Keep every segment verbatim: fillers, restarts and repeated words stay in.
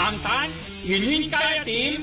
鹹蛋圓圈加一點。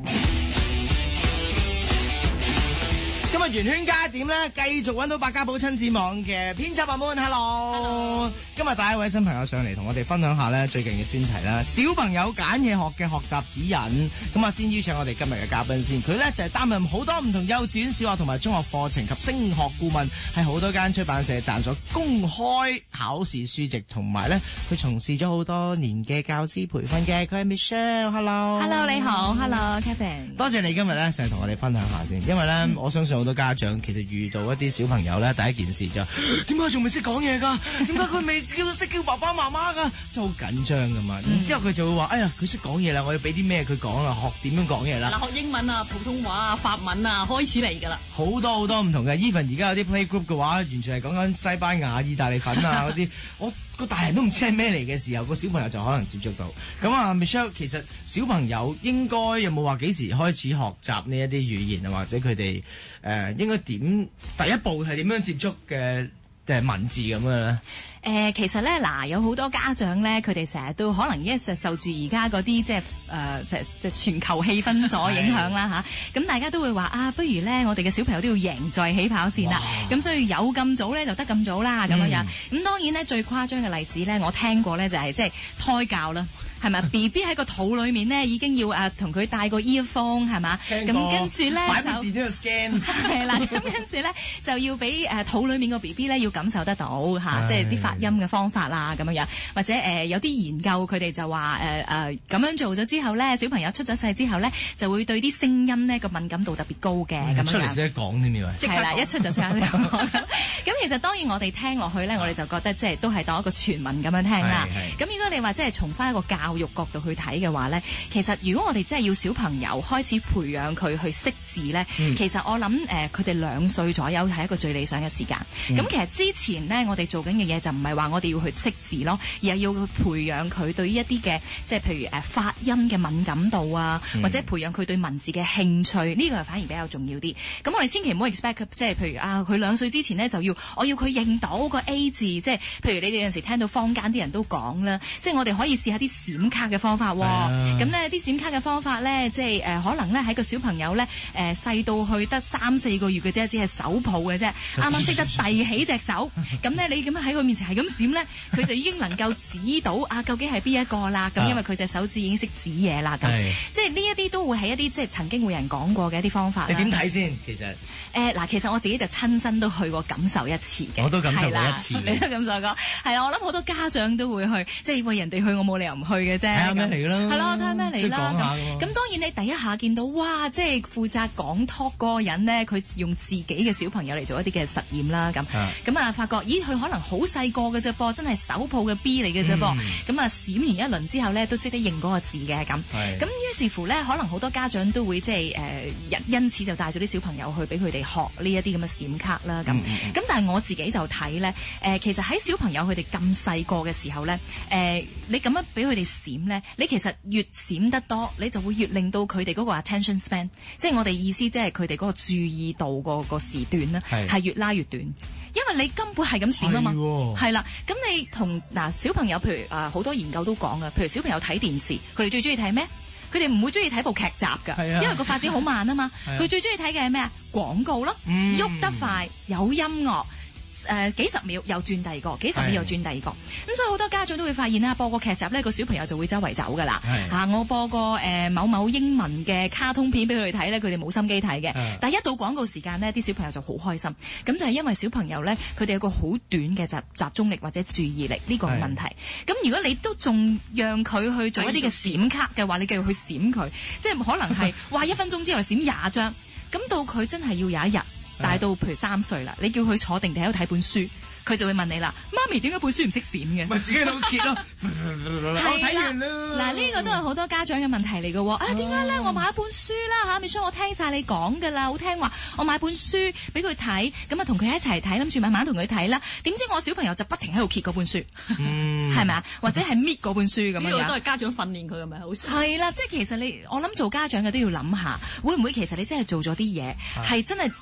今日圓圈加一點咧，繼續揾到百家寶親子網嘅編輯阿 Moon，Hello。Hello. 今日帶一位新朋友上嚟同我哋分享下咧最近嘅專題啦，小朋友揀嘢學嘅學習指引。咁啊，先邀請我哋今日嘅嘉賓先，佢咧就係擔任好多唔同幼稚園、小學同埋中學課程及升學顧問，係好多間出版社賺咗公開考試書籍，同埋咧佢從事咗好多年嘅教師培訓嘅。佢係 Michelle，Hello。 Hello， 你好 ，Hello，Kevin。 多謝你今日咧上嚟同我哋分享下先，因為咧、嗯、我相信好多家長其實遇到一啲小朋友咧，第一件事就點解仲未識講嘢㗎？點解佢未叫識叫爸爸媽媽㗎？真係好緊張㗎嘛。然之後佢就會話：哎呀，佢識講嘢啦，我要俾啲咩佢講啦，學點樣講嘢啦。 嗱，學英文啊、普通話啊、法文啊，開始嚟㗎啦。 好多好多唔同嘅 even 而家有啲 playgroup 嘅話，完全係講緊西班牙、意大利粉啊嗰啲，我個大人都唔知係咩嚟嘅時候，個小朋友就可能接觸到。咁啊 Michelle，其實小朋友應該有冇話幾時開始學習呢一啲語言啊，或者佢哋誒應該點第一步係點樣接觸嘅誒文字咁樣咧？ 誒、呃，其實咧，嗱，有好多家長咧，佢哋成日都可能一直受住而家嗰啲即係誒，即係即係全球氣氛所影響啦吓。咁大家都會話啊，不如咧，我哋嘅小朋友都要贏在起跑線啦。咁所以有咁早咧，就得咁早啦，咁樣樣。咁、嗯、當然咧，最誇張嘅例子咧，我聽過咧就係即係胎教啦。係咪 B B 喺個肚裏面咧已經要誒同佢戴個 earphone 係嘛？咁跟住咧擺個字都要 scan 係啦。咁跟住咧就要俾誒肚裏面個 B B 咧要感受得到嚇，即係啲發音嘅方法啦咁樣樣。或者誒、呃、有啲研究佢哋就話誒誒咁樣做咗之後咧，小朋友出咗世之後咧就會對啲聲音咧個敏感度特別高嘅咁樣樣。出嚟先講添㗎，係啦，一出就識講。咁其實當然我哋聽落去咧，我哋就覺得即係都係當一個傳聞咁樣聽啦。咁如果你話即係從翻一個教教育角度去睇嘅話咧，其實如果我哋真係要小朋友開始培養佢去識字咧、嗯，其實我諗誒佢哋兩歲左右係一個最理想嘅時間。咁、嗯、其實之前咧，我哋做緊嘅嘢就唔係話我哋要去識字咯，而係要去培養佢對於一啲嘅即係譬如誒發音嘅敏感度啊、嗯，或者培養佢對文字嘅興趣，呢、呢個係反而比較重要啲。咁我哋千祈唔好 expect 即係譬如啊，佢兩歲之前咧就要我要佢認到個 A 字，即係譬如你哋有陣時聽到坊間啲人都講啦，即係我哋可以試下啲閃卡嘅方法喎。咁咧啲閃卡嘅方法咧，即係誒、呃、可能咧喺個小朋友咧誒細到去得三四個月嘅啫，只係手抱嘅啫，啱啱識得遞起隻手，咁咧你咁樣喺佢面前係咁閃咧，佢就已經能夠指到啊究竟係邊一個啦。咁因為佢隻手指已經識指嘢啦。咁即係呢一啲都會係一啲即係曾經會有人講過嘅一啲方法啦。 你點睇先？其實誒嗱、呃，其實我自己就親身都去過感受一次嘅。 我都感受過一次。 你都感受過？係啊，我諗好多家長都會去，即係為人哋去，我冇理由唔去嘅啫。 睇下咩嚟啦？ 係咯，睇下咩嚟啦？咁當然你第一下見到哇，即係負責講 talk 嗰個人咧，佢用自己嘅小朋友嚟做一啲嘅實驗啦。咁咁啊，發覺咦，佢可能好細個嘅啫噃，真係手抱嘅 B 嚟嘅啫噃。咁、嗯、啊，閃完一輪之後咧，都識得認嗰個字嘅咁。咁於是乎咧，可能好多家長都會即係誒，因、呃、因此就帶咗啲小朋友去俾佢哋學呢一啲咁嘅閃卡啦。咁咁、嗯，但係我自己就睇咧，誒、呃，其實喺小朋友佢哋咁細個嘅時候咧，誒、呃，你咁樣俾佢哋閃咧，你其實越閃得多，你就會越令到佢哋嗰個 attention span， 即係我哋意思，即係佢哋嗰個注意度個個時段咧，係越拉越短，因為你根本係咁閃啊嘛，係啦。咁你同嗱小朋友，譬如啊好、呃、多研究都講啊，譬如小朋友睇電視，佢哋最中意睇咩？佢哋唔會中意睇部劇集㗎，因為個發展好慢啊嘛。佢最中意睇嘅係咩啊？廣告咯，喐、嗯、得快，有音樂。誒、呃、幾十秒又轉第二個，幾十秒又轉第二個，咁所以好多家長都會發現啦，播個劇集咧，個小朋友就會周圍走㗎啦。啊，我播個誒、呃、某某英文嘅卡通片俾佢哋睇咧，佢哋冇心機睇嘅。但係一到廣告時間咧，啲小朋友就好開心。咁就係因為小朋友咧，佢哋有個好短嘅集集中力或者注意力呢、呢個問題。咁如果你都仲讓佢去做一啲嘅閃卡嘅話，你繼續去閃佢，即係可能係哇一分鐘之後閃廿張，咁到佢真係要有一日。大到譬如三歲啦，你叫佢坐定定喺度睇本書，佢就會問你啦：媽咪點解本書唔識閃嘅？咪自己喺度揭咯。睇完啦。嗱，呢個都係好多家長嘅問題嚟嘅喎。啊，點解咧？我買一本書啦嚇，咪所以我聽晒你講㗎啦，好聽話。我買本書俾佢睇，咁啊同佢一齊睇，諗住慢慢同佢睇啦。點知我小朋友就不停喺度揭嗰本書，嗯，係咪啊？或者係搣嗰本書咁樣。呢個都係家長訓練佢，係咪好？係啦，即係其實你，我諗做家長嘅都要諗下，會唔會其實你真係做咗啲嘢，係真係鼓勵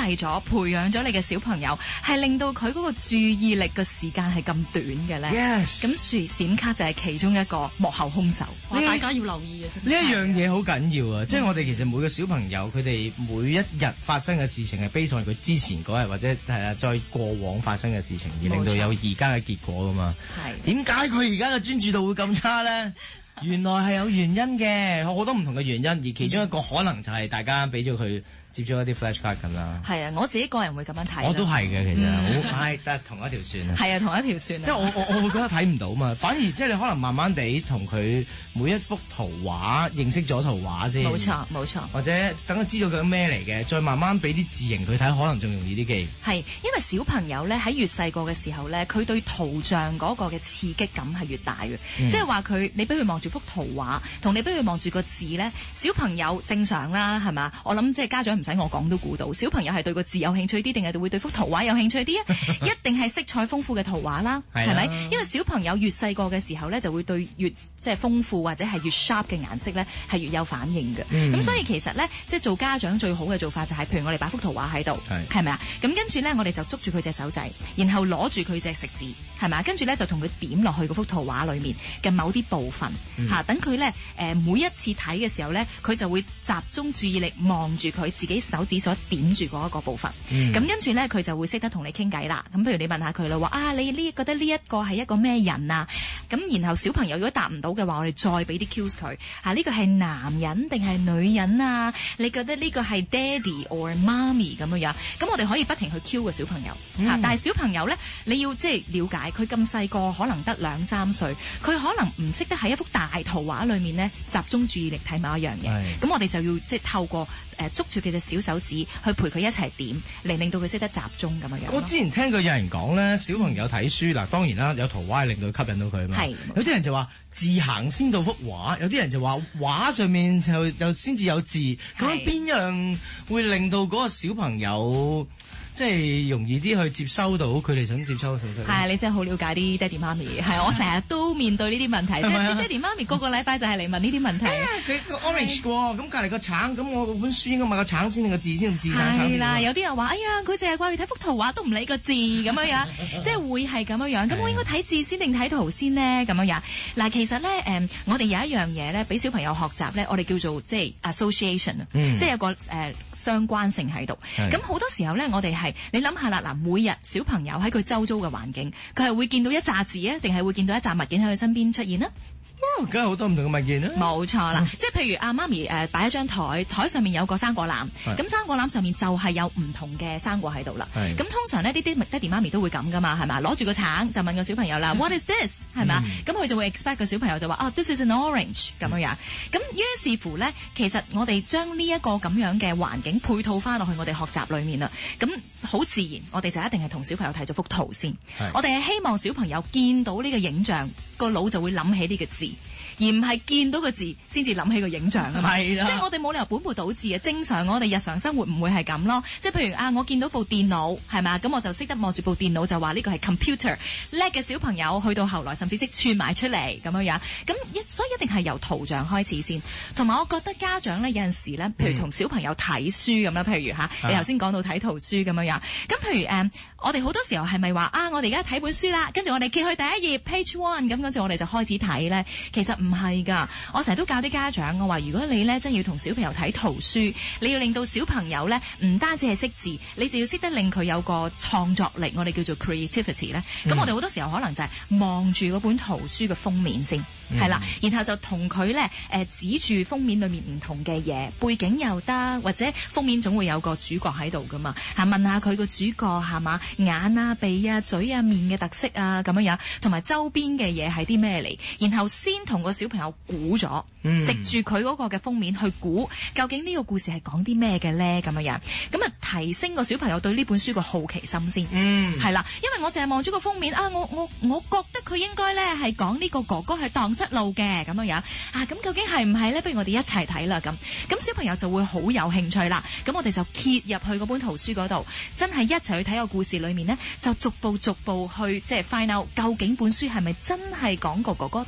勵咗、培養咗你嘅小朋友，係令到佢嗰個注意力嘅時間係咁短嘅咧？ Yes。 咁樹閃卡就係其中一個幕後兇手， 哇！ 大家要留意嘅。 呢一樣嘢好緊要啊！即係我哋其實每個小朋友佢哋每一日發生嘅事情係基於佢之前嗰日或者係啊再過往發生嘅事情，而令到有而家嘅結果噶嘛。係。點解佢而家嘅專注度會咁差咧？原來係有原因嘅，好多唔同嘅原因，而其中一個可能就係大家俾咗佢接咗一啲 flash card 咁啦。係啊，我自己個人會咁樣睇。 我都係嘅，其實好係得同一條線啊。係啊，同一條線啊。 即係我我我會覺得睇唔到嘛，反而即係你可能慢慢地同佢每一幅圖畫認識咗圖畫先。冇錯冇錯。或者等佢知道佢咩嚟嘅，再慢慢俾啲字形佢睇，可能仲容易啲記。係，因為小朋友咧喺越細個嘅時候咧，佢對圖像嗰個嘅刺激感係越大嘅，嗯、即係話佢你俾佢望住幅圖畫，同你俾佢望住個字咧，小朋友正常啦，係嘛？我諗即係家長唔使我講都估到，小朋友係對個字有興趣啲，定係會對幅圖畫有興趣啲啊？一定係色彩豐富嘅圖畫啦，係咪？因為小朋友越細個嘅時候咧，就會對越即係豐富或者係越 sharp 嘅顏色咧，係越有反應嘅。咁、嗯、所以其實咧，即係做家長最好嘅做法就係、是，譬如我哋擺幅圖畫喺度，係咪啊？咁跟住咧，我哋就捉住佢隻手仔，然後攞住佢隻食指，係咪啊？跟住咧就同佢點落去嗰幅圖畫裏面嘅某啲部分，吓、嗯，等佢咧誒每一次睇嘅時候咧，佢就會集中注意力望住佢自己手指所點住嗰一個部分。咁、嗯、跟住咧，佢就會識得同你傾偈啦。咁譬如你問下佢啦，話啊，你呢覺得呢一個係一個咩人啊？咁然後小朋友如果答唔到嘅話，我哋再俾啲 cues 佢。吓、啊，呢、這個係男人定係女人啊？你覺得呢個係 daddy or mommy 咁樣樣？咁我哋可以不停去 cue 個小朋友。吓、嗯，但係小朋友咧，你要即係了解佢咁細個，可能得兩三歲，佢可能唔識得喺一幅大圖畫裏面咧集中注意力睇某一樣嘢。咁我哋就要即係透過誒、呃、捉住佢隻小手指去陪佢一齊點，嚟令到佢識得集中咁樣樣。我之前聽過有人講咧，小朋友睇書嗱，當然啦，有圖畫係令到佢吸引到佢嘛。係。有啲人就話字行先到幅畫，有啲人就話畫上面就就先至有字。咁樣邊樣會令到嗰個小朋友即係容易啲去接收到佢哋想接收嘅信息？係，你真係好了解啲爹哋媽咪。係，我成日都面對呢啲問題。即係啲爹哋媽咪個個禮拜就係嚟問呢啲問題。佢個 orange 喎，咁隔離個橙，咁我本書應該買個橙先定個字先定字橙橙？係啦，有啲人話：哎呀，佢淨係掛住睇幅圖畫，都唔理個字咁樣樣，即係會係咁樣樣。咁我應該睇字先定睇圖先呢？咁樣樣嗱，其實咧誒、嗯，我哋有一樣嘢咧，俾小朋友學習咧，我哋叫做即係 association 啊、嗯，即係有個誒、呃、相關性喺度。咁好多時候咧，我哋係你諗下啦，嗱，每日小朋友喺佢周遭嘅環境，佢係會見到一紮字啊，定係會見到一紮物件喺佢身邊出現啊？梗係好多唔同嘅物件啦。冇錯啦，即係譬如阿媽咪誒擺一張台，台上面有個生果籃，咁生果籃上面就係有唔同嘅生果喺度啦。咁通常呢啲啲爹哋媽咪都會咁噶嘛，係嘛？攞住個橙就問個小朋友啦，What is this？ 係嘛？咁佢就會 expect 個小朋友就話啊、oh, This is an orange 咁樣樣。咁於是乎咧，其實我哋將呢一個咁樣嘅環境配套翻落去我哋學習裏面啦。咁好自然，我哋就一定係同小朋友睇咗幅圖先。我哋係希望小朋友見到呢個影像，個腦就會諗起呢個字。而唔係見到個字先至諗起個影像啊嘛，即係我哋冇理由本末倒置啊！正常我哋日常生活唔會係咁咯，即係譬如啊，我見到部電腦係嘛，咁我就識得望住部電腦就話呢個係 computer。叻嘅小朋友去到後來甚至識串埋出嚟咁樣樣，咁一所以一定係由圖像開始先。同埋我覺得家長咧有陣時咧，譬如同小朋友睇書咁啦，譬如嚇、嗯、你頭先講到睇圖書咁樣樣，咁譬如誒、嗯，我哋好多時候係咪話啊？我哋而家睇本書啦，跟住我哋揭去第一頁 page one，咁跟住我哋就開始睇咧，其實唔係㗎，我成日都教啲家長，我話如果你咧真係要同小朋友睇圖書，你要令到小朋友咧唔單止係識字，你就要識得令佢有個創作力，我哋叫做 creativity 咧。咁、嗯、我哋好多時候可能就係望住嗰本圖書嘅封面先，係、嗯、啦，然後就同佢咧誒指住封面裏面唔同嘅嘢，背景又得，或者封面總會有個主角喺度㗎嘛，嚇問下佢個主角係嘛，眼啊、鼻啊、嘴啊、面嘅特色啊咁樣樣，同埋周邊嘅嘢係啲咩嚟，然後先同個小朋友估咗，藉住佢嗰個嘅封面去估，究竟呢個故事係講啲咩嘅咧？咁樣樣，咁啊提升個小朋友對呢本書個好奇心先，嗯，係啦，因為我成日望住個封面啊，我我我覺得佢應該咧係講呢個哥哥係蕩失路嘅咁樣樣啊，咁究竟係唔係咧？不如我哋一齊睇啦，咁咁小朋友就會好有興趣啦。咁我哋就揭入去嗰本圖書嗰度，真係一齊去睇個故事裏面咧，就逐步逐步去即係 find out 究竟本書係咪真係講個哥哥蕩失路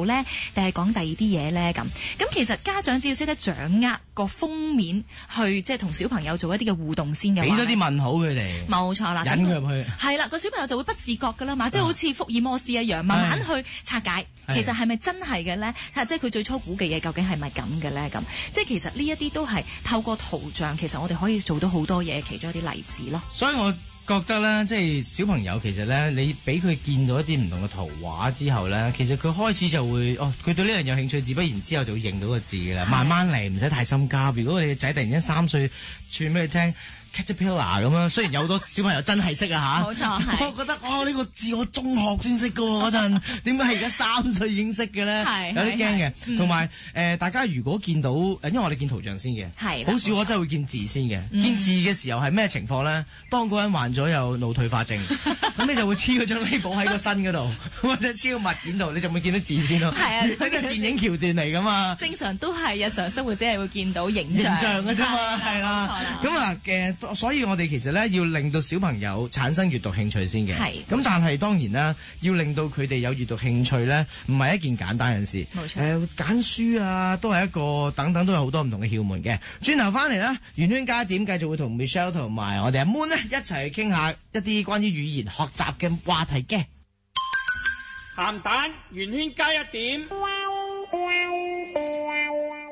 咧，定係講第二啲嘢咧？咁咁其實家長只要識得掌握個封面，去即係同小朋友做一啲嘅互動先嘅話， 俾多啲問號佢哋， 冇錯啦， 引佢入去。 係啦，個小朋友就會不自覺㗎啦嘛，即係好似福爾摩斯一樣，慢慢去拆解，其實係咪真係嘅咧？即係佢最初估嘅嘢究竟係咪咁嘅咧？咁即係其實呢一啲都係透過圖像，其實我哋可以做到好多嘢，其中一啲例子咯。 所以我覺得咧，即係小朋友其實咧，你俾佢見到一啲唔同嘅圖畫之後咧，其實佢開始就會哦，佢對呢樣有興趣，自不然之後就會認到個字㗎啦。慢慢嚟，唔使太心急。如果你嘅仔突然間三歲，傳俾佢聽 Caterpillar 咁樣，雖然有好多小朋友真係識啊嚇， 冇錯係。 我覺得哦，呢個字我中學先識㗎喎嗰陣，點解係而家三歲已經識嘅咧？ 係有啲驚嘅。同埋誒，大家如果見到誒，因為我哋見圖像先嘅， 係好少我真係會見字先嘅。見字嘅時候係咩情況咧？當嗰個人患咗有腦退化症，咁你就會黐嗰張 label 喺個身嗰度，或者黐個物件度，你就會見到字先咯。係啊，呢個電影橋段嚟㗎嘛。 正常都係日常生活只係會見到形象形象㗎啫嘛，係啦。咁啊嘅，所以我哋其實咧要令到小朋友產生閱讀興趣先嘅。係。咁但係當然啦，要令到佢哋有閱讀興趣咧，唔係一件簡單嘅事。冇錯。誒，揀書啊，都係一個等等，都有好多唔同嘅竅門嘅。轉頭翻嚟啦，圓圈加點繼續會同 Michelle 同埋我哋阿 Moon 咧一齊傾下一啲關於語言學習嘅話題嘅。 鹹蛋圓圈加一點。